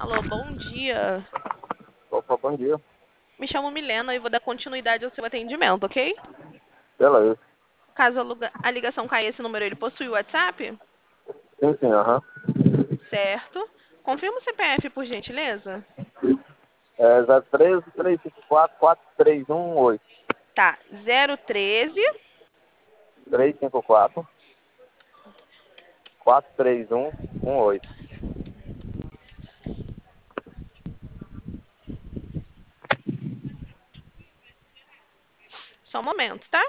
Alô, bom dia. Opa, bom dia. Me chamo Milena e vou dar continuidade ao seu atendimento, ok? Beleza. Caso a ligação caia esse número, ele possui o WhatsApp? Sim, sim, aham. Certo. Confirma o CPF, por gentileza. É 013 354 4318. Tá, 013. 354 43118. Só um momento, tá?